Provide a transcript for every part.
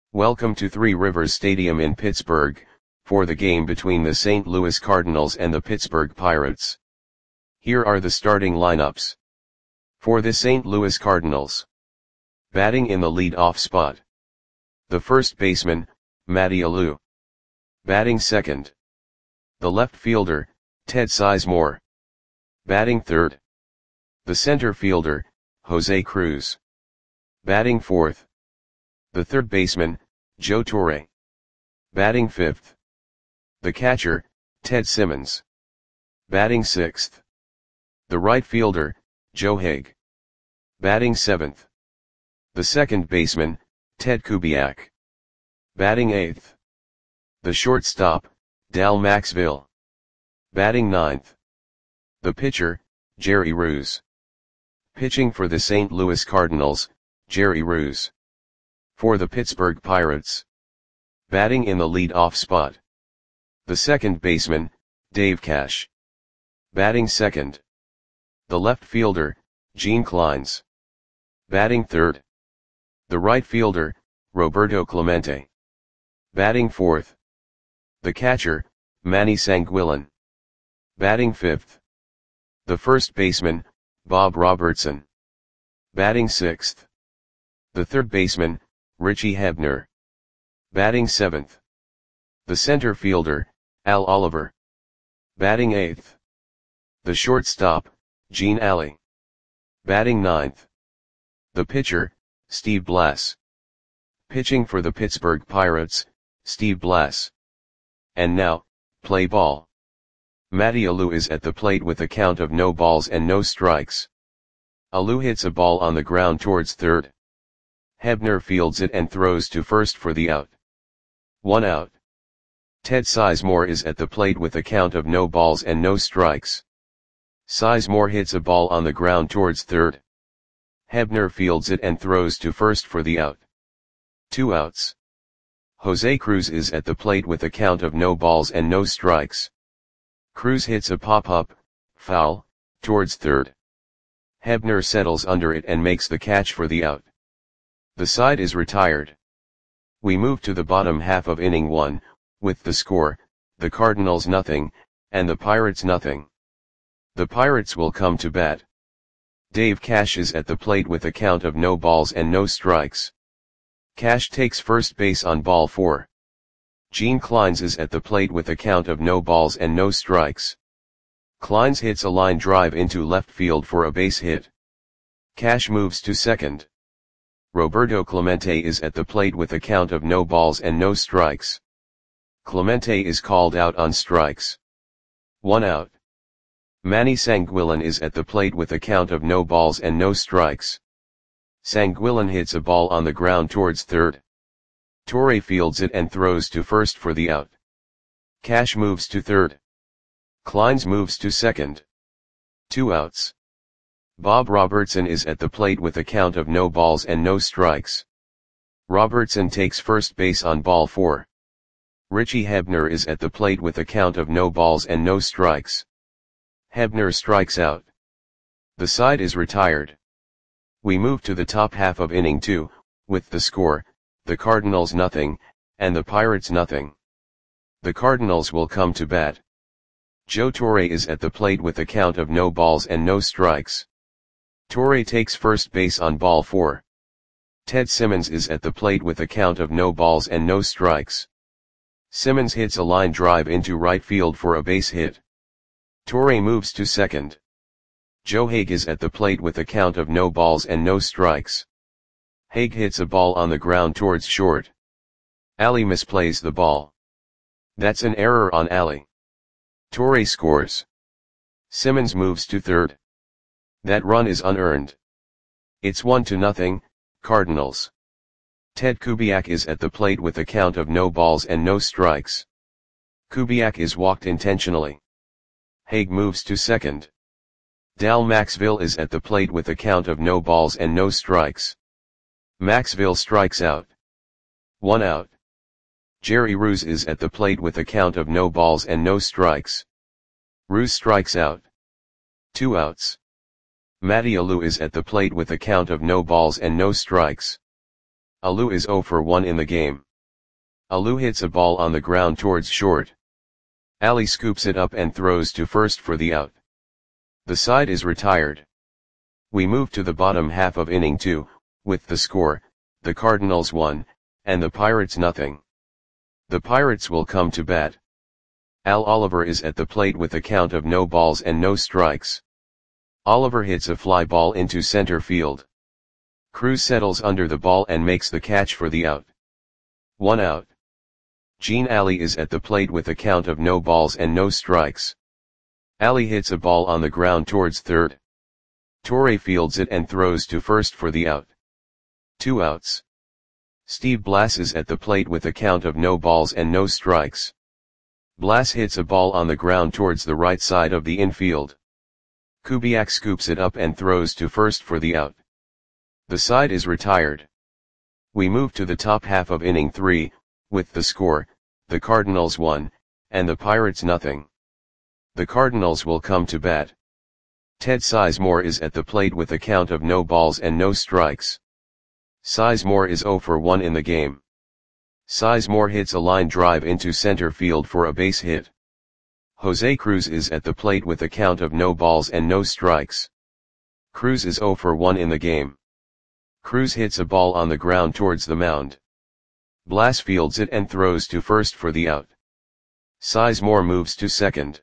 Welcome to Three Rivers Stadium in Pittsburgh, for the game between the St. Louis Cardinals and the Pittsburgh Pirates. Here are the starting lineups. For the St. Louis Cardinals. Batting in the lead-off spot. The first baseman, Matty Alou. Batting second. The left fielder, Ted Sizemore. Batting third. The center fielder, Jose Cruz. Batting fourth. The third baseman, Joe Torre. Batting fifth. The catcher, Ted Simmons. Batting sixth. The right fielder, Joe Hague. Batting seventh. The second baseman, Ted Kubiak. Batting eighth. The shortstop, Dal Maxville. Batting ninth. The pitcher, Jerry Ruse. Pitching for the St. Louis Cardinals, Jerry Ruse. For the Pittsburgh Pirates. Batting in the lead-off spot. The second baseman, Dave Cash. Batting second. The left fielder, Gene Clines. Batting third. The right fielder, Roberto Clemente. Batting fourth. The catcher, Manny Sanguillen. Batting fifth. The first baseman, Bob Robertson. Batting sixth. The third baseman, Richie Hebner. Batting seventh. The center fielder, Al Oliver. Batting eighth. The shortstop, Gene Alley. Batting ninth. The pitcher, Steve Blass. Pitching for the Pittsburgh Pirates, Steve Blass. And now, play ball. Matty Alou is at the plate with a count of no balls and no strikes. Alou hits a ball on the ground towards third. Hebner fields it and throws to first for the out. 1 out. Ted Sizemore is at the plate with a count of no balls and no strikes. Sizemore hits a ball on the ground towards third. Hebner fields it and throws to first for the out. 2 outs. Jose Cruz is at the plate with a count of no balls and no strikes. Cruz hits a pop-up, foul, towards third. Hebner settles under it and makes the catch for the out. The side is retired. We move to the bottom half of inning 1, with the score, the Cardinals nothing, and the Pirates nothing. The Pirates will come to bat. Dave Cash is at the plate with a count of no balls and no strikes. Cash takes first base on ball 4. Gene Clines is at the plate with a count of no balls and no strikes. Clines hits a line drive into left field for a base hit. Cash moves to second. Roberto Clemente is at the plate with a count of no balls and no strikes. Clemente is called out on strikes. 1 out. Manny Sanguillen is at the plate with a count of no balls and no strikes. Sanguillen hits a ball on the ground towards third. Torre fields it and throws to first for the out. Cash moves to third. Clines moves to second. 2 outs. Bob Robertson is at the plate with a count of no balls and no strikes. Robertson takes first base on ball 4. Richie Hebner is at the plate with a count of no balls and no strikes. Hebner strikes out. The side is retired. We move to the top half of inning 2, with the score, the Cardinals nothing, and the Pirates nothing. The Cardinals will come to bat. Joe Torre is at the plate with a count of no balls and no strikes. Torre takes first base on ball 4. Ted Simmons is at the plate with a count of no balls and no strikes. Simmons hits a line drive into right field for a base hit. Torre moves to second. Joe Hague is at the plate with a count of no balls and no strikes. Hague hits a ball on the ground towards short. Alley misplays the ball. That's an error on Alley. Torre scores. Simmons moves to third. That run is unearned. It's 1-0, Cardinals. Ted Kubiak is at the plate with a count of no balls and no strikes. Kubiak is walked intentionally. Hague moves to second. Dal Maxville is at the plate with a count of no balls and no strikes. Maxville strikes out. 1 out. Jerry Ruse is at the plate with a count of no balls and no strikes. Ruse strikes out. 2 outs. Matty Alou is at the plate with a count of no balls and no strikes. Alou is 0 for 1 in the game. Alou hits a ball on the ground towards short. Ali scoops it up and throws to first for the out. The side is retired. We move to the bottom half of inning 2, with the score, the Cardinals 1, and the Pirates nothing. The Pirates will come to bat. Al Oliver is at the plate with a count of no balls and no strikes. Oliver hits a fly ball into center field. Cruz settles under the ball and makes the catch for the out. 1 out. Gene Ali is at the plate with a count of no balls and no strikes. Ali hits a ball on the ground towards third. Torre fields it and throws to first for the out. 2 outs. Steve Blass is at the plate with a count of no balls and no strikes. Blass hits a ball on the ground towards the right side of the infield. Kubiak scoops it up and throws to first for the out. The side is retired. We move to the top half of inning 3, with the score, the Cardinals 1, and the Pirates nothing. The Cardinals will come to bat. Ted Sizemore is at the plate with a count of no balls and no strikes. Sizemore is 0 for 1 in the game. Sizemore hits a line drive into center field for a base hit. Jose Cruz is at the plate with a count of no balls and no strikes. Cruz is 0 for 1 in the game. Cruz hits a ball on the ground towards the mound. Blass fields it and throws to first for the out. Sizemore moves to second.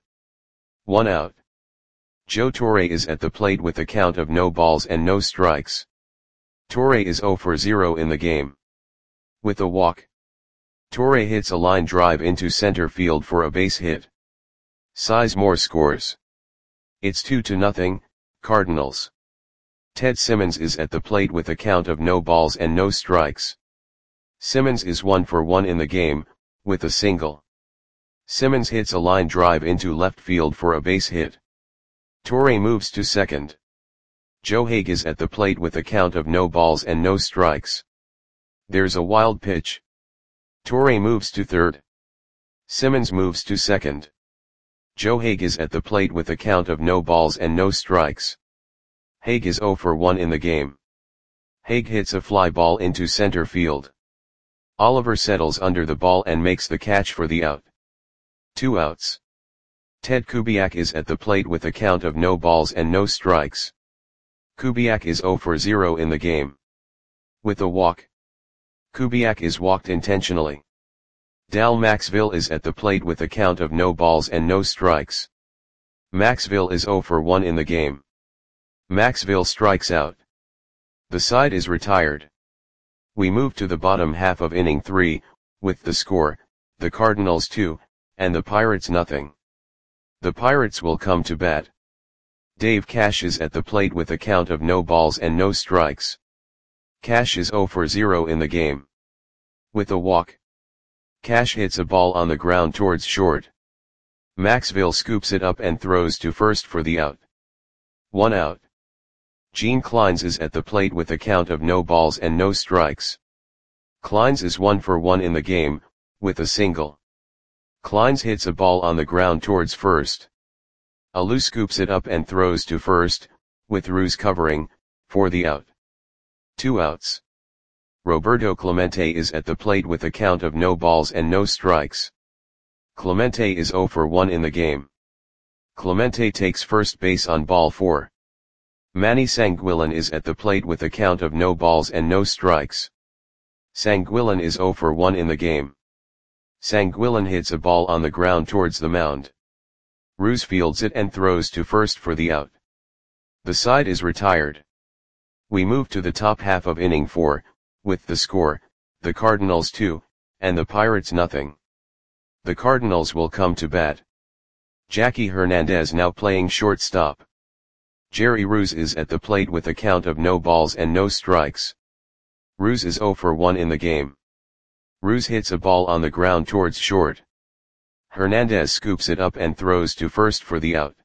1 out. Joe Torre is at the plate with a count of no balls and no strikes. Torre is 0 for 0 in the game. With a walk. Torre hits a line drive into center field for a base hit. Sizemore scores. It's 2-0, Cardinals. Ted Simmons is at the plate with a count of no balls and no strikes. Simmons is 1 for 1 in the game, with a single. Simmons hits a line drive into left field for a base hit. Torre moves to second. Joe Hague is at the plate with a count of no balls and no strikes. There's a wild pitch. Torre moves to third. Simmons moves to second. Joe Hague is at the plate with a count of no balls and no strikes. Hague is 0 for 1 in the game. Hague hits a fly ball into center field. Oliver settles under the ball and makes the catch for the out. 2 outs. Ted Kubiak is at the plate with a count of no balls and no strikes. Kubiak is 0 for 0 in the game. With a walk. Kubiak is walked intentionally. Dal Maxville is at the plate with a count of no balls and no strikes. Maxville is 0 for 1 in the game. Maxville strikes out. The side is retired. We move to the bottom half of inning 3, with the score, the Cardinals 2, and the Pirates nothing. The Pirates will come to bat. Dave Cash is at the plate with a count of no balls and no strikes. Cash is 0 for 0 in the game. With a walk. Cash hits a ball on the ground towards short. Maxville scoops it up and throws to first for the out. 1 out. Gene Clines is at the plate with a count of no balls and no strikes. Clines is 1 for 1 in the game, with a single. Clines hits a ball on the ground towards first. Alou scoops it up and throws to first, with Ruse covering, for the out. 2 outs. Roberto Clemente is at the plate with a count of no balls and no strikes. Clemente is 0 for 1 in the game. Clemente takes first base on ball 4. Manny Sanguillen is at the plate with a count of no balls and no strikes. Sanguillen is 0 for 1 in the game. Sanguillen hits a ball on the ground towards the mound. Ruse fields it and throws to first for the out. The side is retired. We move to the top half of inning 4, with the score, the Cardinals 2, and the Pirates nothing. The Cardinals will come to bat. Jackie Hernandez now playing shortstop. Jerry Ruse is at the plate with a count of no balls and no strikes. Ruse is 0 for 1 in the game. Ruse hits a ball on the ground towards short. Hernandez scoops it up and throws to first for the out.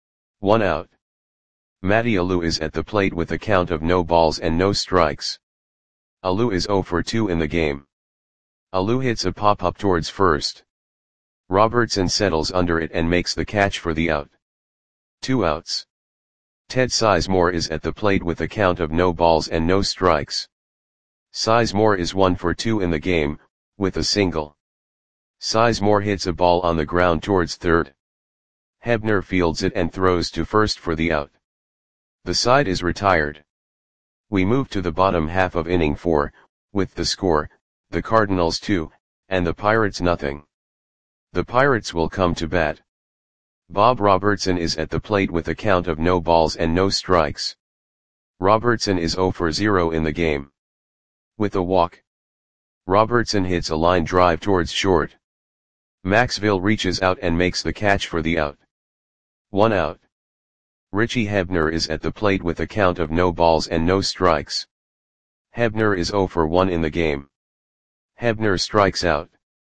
1 out. Matty Alou is at the plate with a count of no balls and no strikes. Alou is 0 for 2 in the game. Alou hits a pop-up towards first. Robertson settles under it and makes the catch for the out. 2 outs. Ted Sizemore is at the plate with a count of no balls and no strikes. Sizemore is 1 for 2 in the game, with a single. Sizemore hits a ball on the ground towards third. Hebner fields it and throws to first for the out. The side is retired. We move to the bottom half of inning 4, with the score, the Cardinals 2, and the Pirates nothing. The Pirates will come to bat. Bob Robertson is at the plate with a count of no balls and no strikes. Robertson is 0 for 0 in the game. With a walk, Robertson hits a line drive towards short. Maxville reaches out and makes the catch for the out. 1 out. Richie Hebner is at the plate with a count of no balls and no strikes. Hebner is 0 for 1 in the game. Hebner strikes out.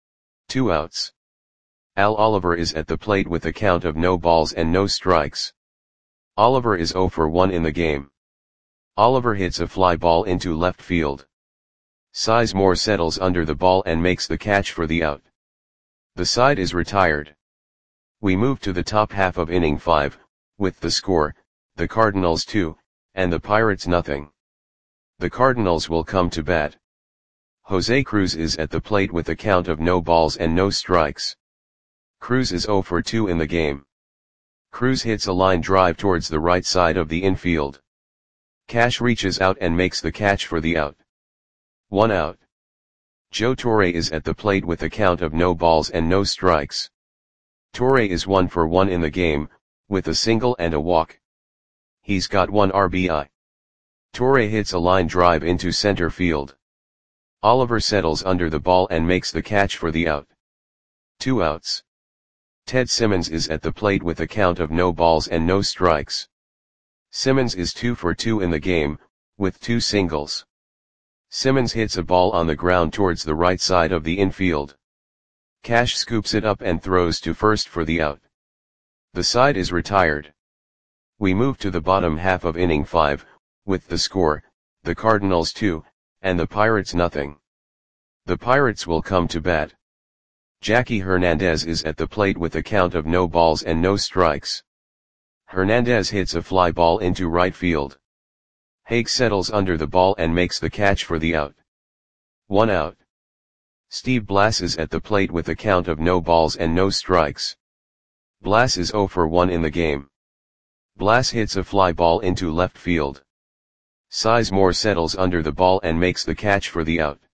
2 outs. Al Oliver is at the plate with a count of no balls and no strikes. Oliver is 0 for 1 in the game. Oliver hits a fly ball into left field. Sizemore settles under the ball and makes the catch for the out. The side is retired. We move to the top half of inning 5, with the score, the Cardinals 2, and the Pirates nothing. The Cardinals will come to bat. Jose Cruz is at the plate with a count of no balls and no strikes. Cruz is 0 for 2 in the game. Cruz hits a line drive towards the right side of the infield. Cash reaches out and makes the catch for the out. 1 out. Joe Torre is at the plate with a count of no balls and no strikes. Torre is 1 for 1 in the game, with a single and a walk. He's got 1 RBI. Torre hits a line drive into center field. Oliver settles under the ball and makes the catch for the out. 2 outs. Ted Simmons is at the plate with a count of no balls and no strikes. Simmons is 2 for 2 in the game, with 2 singles. Simmons hits a ball on the ground towards the right side of the infield. Cash scoops it up and throws to first for the out. The side is retired. We move to the bottom half of inning 5, with the score, the Cardinals 2, and the Pirates nothing. The Pirates will come to bat. Jackie Hernandez is at the plate with a count of no balls and no strikes. Hernandez hits a fly ball into right field. Haig settles under the ball and makes the catch for the out. 1 out. Steve Blass is at the plate with a count of no balls and no strikes. Blass is 0 for 1 in the game. Blass hits a fly ball into left field. Sizemore settles under the ball and makes the catch for the out.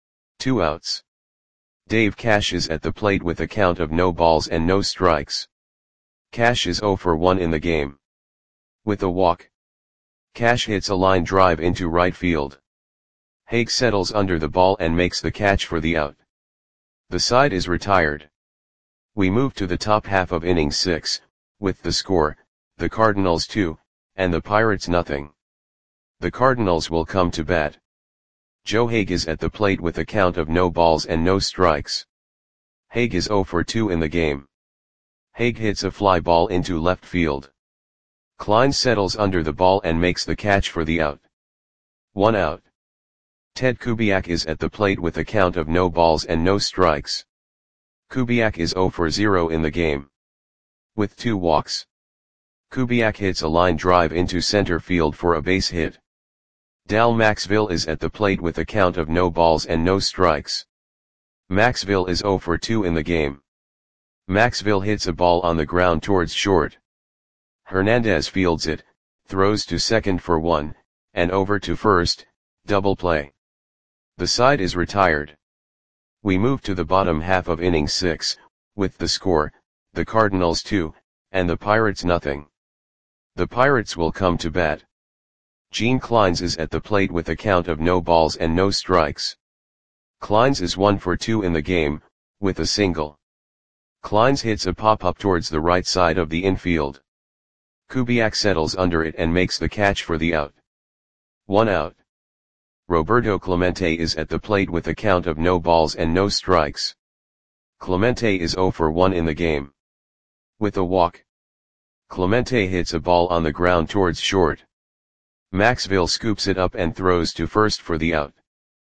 2 outs. Dave Cash is at the plate with a count of no balls and no strikes. Cash is 0 for 1 in the game. With a walk, Cash hits a line drive into right field. Haig settles under the ball and makes the catch for the out. The side is retired. We move to the top half of inning 6, with the score, the Cardinals 2, and the Pirates nothing. The Cardinals will come to bat. Joe Haig is at the plate with a count of no balls and no strikes. Haig is 0 for 2 in the game. Haig hits a fly ball into left field. Klein settles under the ball and makes the catch for the out. 1 out. Ted Kubiak is at the plate with a count of no balls and no strikes. Kubiak is 0 for 0 in the game. With 2 walks, Kubiak hits a line drive into center field for a base hit. Dal Maxville is at the plate with a count of no balls and no strikes. Maxville is 0 for 2 in the game. Maxville hits a ball on the ground towards short. Hernandez fields it, throws to second for 1, and over to first, double play. The side is retired. We move to the bottom half of inning 6, with the score, the Cardinals 2, and the Pirates nothing. The Pirates will come to bat. Gene Kleins is at the plate with a count of no balls and no strikes. Kleins is 1 for 2 in the game, with a single. Kleins hits a pop-up towards the right side of the infield. Kubiak settles under it and makes the catch for the out. 1 out. Roberto Clemente is at the plate with a count of no balls and no strikes. Clemente is 0 for 1 in the game. With a walk, Clemente hits a ball on the ground towards short. Maxville scoops it up and throws to first for the out.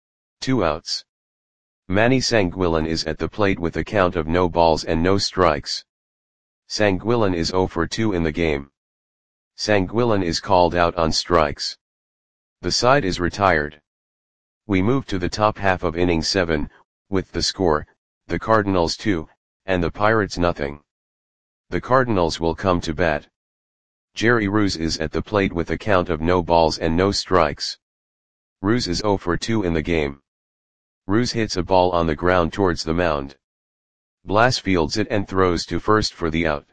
2 outs. Manny Sanguillen is at the plate with a count of no balls and no strikes. Sanguillen is 0 for 2 in the game. Sanguillen is called out on strikes. The side is retired. We move to the top half of inning 7, with the score, the Cardinals 2, and the Pirates nothing. The Cardinals will come to bat. Jerry Ruse is at the plate with a count of no balls and no strikes. Ruse is 0 for 2 in the game. Ruse hits a ball on the ground towards the mound. Blas fields it and throws to first for the out.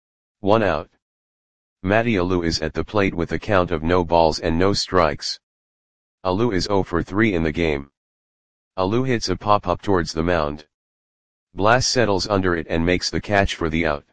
1 out. Matty Alou is at the plate with a count of no balls and no strikes. Alou is 0 for 3 in the game. Alou hits a pop-up towards the mound. Blas settles under it and makes the catch for the out.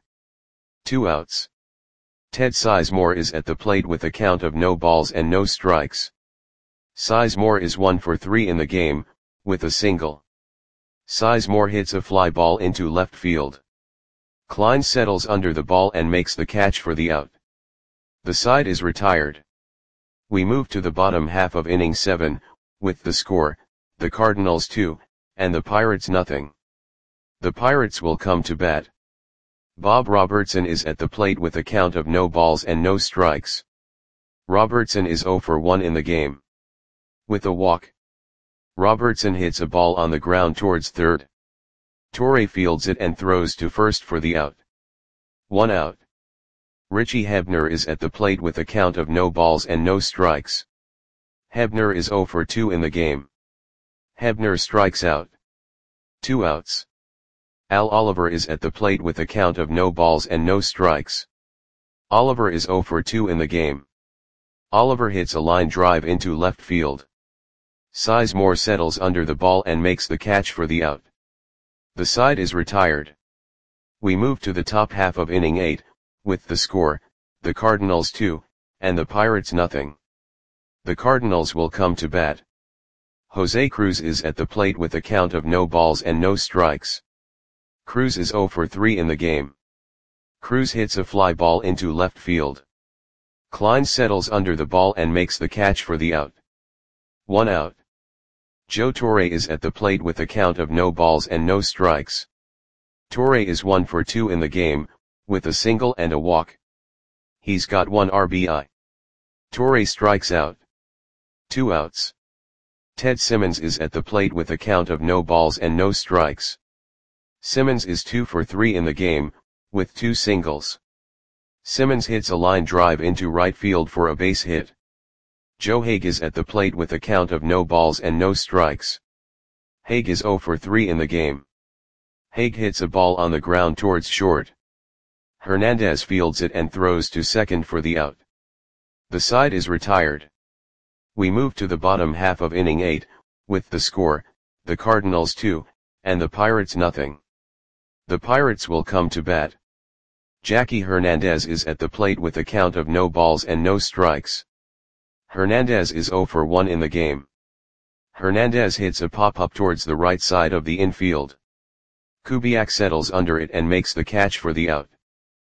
2 outs. Ted Sizemore is at the plate with a count of no balls and no strikes. Sizemore is 1 for 3 in the game, with a single. Sizemore hits a fly ball into left field. Klein settles under the ball and makes the catch for the out. The side is retired. We move to the bottom half of inning 7, with the score, the Cardinals 2, and the Pirates nothing. The Pirates will come to bat. Bob Robertson is at the plate with a count of no balls and no strikes. Robertson is 0 for 1 in the game. With a walk, Robertson hits a ball on the ground towards third. Torre fields it and throws to first for the out. 1 out. Richie Hebner is at the plate with a count of no balls and no strikes. Hebner is 0 for 2 in the game. Hebner strikes out. 2 outs. Al Oliver is at the plate with a count of no balls and no strikes. Oliver is 0 for 2 in the game. Oliver hits a line drive into left field. Sizemore settles under the ball and makes the catch for the out. The side is retired. We move to the top half of inning 8, with the score, the Cardinals 2, and the Pirates nothing. The Cardinals will come to bat. Jose Cruz is at the plate with a count of no balls and no strikes. Cruz is 0 for 3 in the game. Cruz hits a fly ball into left field. Klein settles under the ball and makes the catch for the out. 1 out. Joe Torre is at the plate with a count of no balls and no strikes. Torre is 1 for 2 in the game, with a single and a walk. He's got 1 RBI. Torre strikes out. 2 outs. Ted Simmons is at the plate with a count of no balls and no strikes. Simmons is 2 for 3 in the game, with 2 singles. Simmons hits a line drive into right field for a base hit. Joe Haig is at the plate with a count of no balls and no strikes. Haig is 0 for 3 in the game. Haig hits a ball on the ground towards short. Hernandez fields it and throws to second for the out. The side is retired. We move to the bottom half of inning 8, with the score, the Cardinals 2, and the Pirates nothing. The Pirates will come to bat. Jackie Hernandez is at the plate with a count of no balls and no strikes. Hernandez is 0 for 1 in the game. Hernandez hits a pop-up towards the right side of the infield. Kubiak settles under it and makes the catch for the out.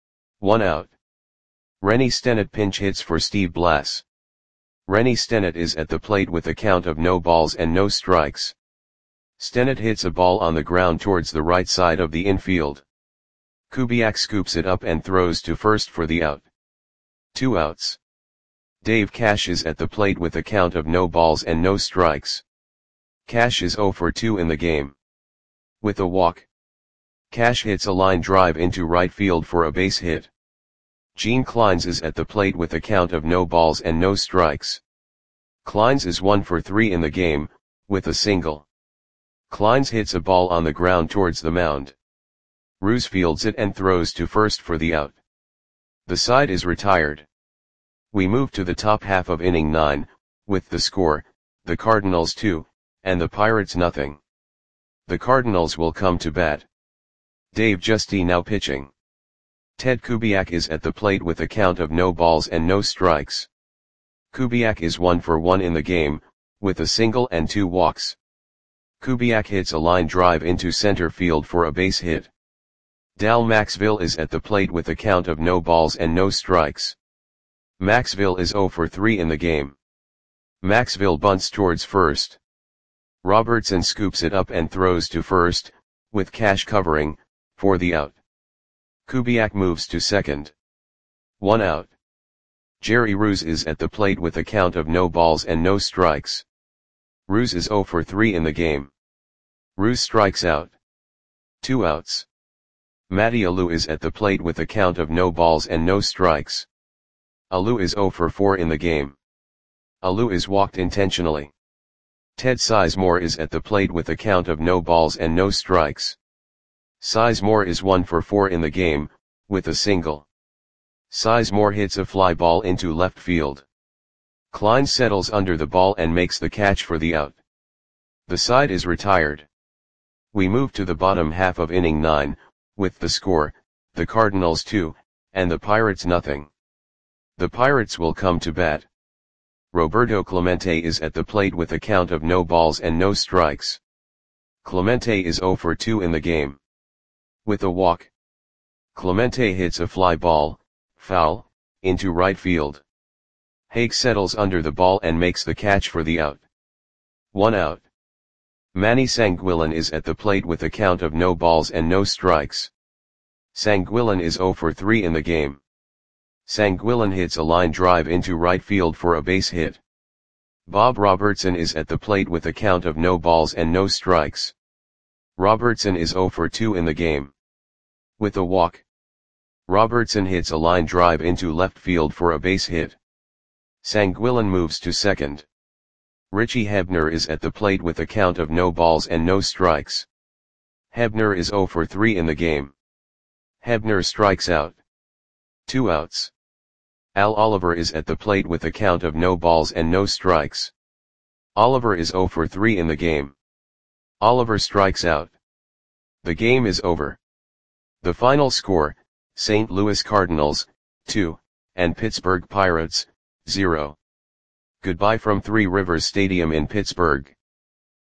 1 out. Rennie Stennett pinch hits for Steve Blas. Rennie Stennett is at the plate with a count of no balls and no strikes. Stennett hits a ball on the ground towards the right side of the infield. Kubiak scoops it up and throws to first for the out. 2 outs. Dave Cash is at the plate with a count of no balls and no strikes. Cash is 0 for 2 in the game. With a walk, Cash hits a line drive into right field for a base hit. Gene Kleins is at the plate with a count of no balls and no strikes. Kleins is 1 for 3 in the game, with a single. Kleins hits a ball on the ground towards the mound. Ruse fields it and throws to first for the out. The side is retired. We move to the top half of inning 9, with the score, the Cardinals 2, and the Pirates nothing. The Cardinals will come to bat. Dave Justy now pitching. Ted Kubiak is at the plate with a count of no balls and no strikes. Kubiak is 1 for 1 in the game, with a single and 2 walks. Kubiak hits a line drive into center field for a base hit. Dal Maxville is at the plate with a count of no balls and no strikes. Maxville is 0 for 3 in the game. Maxville bunts towards first. Robertson scoops it up and throws to first, with Cash covering, for the out. Kubiak moves to second. 1 out. Jerry Ruse is at the plate with a count of no balls and no strikes. Roos is 0 for 3 in the game. Roos strikes out. 2 outs. Matty Alou is at the plate with a count of no balls and no strikes. Alou is 0 for 4 in the game. Alou is walked intentionally. Ted Sizemore is at the plate with a count of no balls and no strikes. Sizemore is 1 for 4 in the game, with a single. Sizemore hits a fly ball into left field. Klein settles under the ball and makes the catch for the out. The side is retired. We move to the bottom half of inning 9, with the score, the Cardinals 2, and the Pirates nothing. The Pirates will come to bat. Roberto Clemente is at the plate with a count of no balls and no strikes. Clemente is 0 for 2 in the game. With a walk. Clemente hits a fly ball, foul, into right field. Hake settles under the ball and makes the catch for the out. 1 out. Manny Sanguillen is at the plate with a count of no balls and no strikes. Sanguillen is 0 for 3 in the game. Sanguillen hits a line drive into right field for a base hit. Bob Robertson is at the plate with a count of no balls and no strikes. Robertson is 0 for 2 in the game. With a walk. Robertson hits a line drive into left field for a base hit. Sanguillen moves to second. Richie Hebner is at the plate with a count of no balls and no strikes. Hebner is 0 for 3 in the game. Hebner strikes out. 2 outs. Al Oliver is at the plate with a count of no balls and no strikes. Oliver is 0 for 3 in the game. Oliver strikes out. The game is over. The final score, St. Louis Cardinals, 2, and Pittsburgh Pirates, 0. Goodbye from Three Rivers Stadium in Pittsburgh.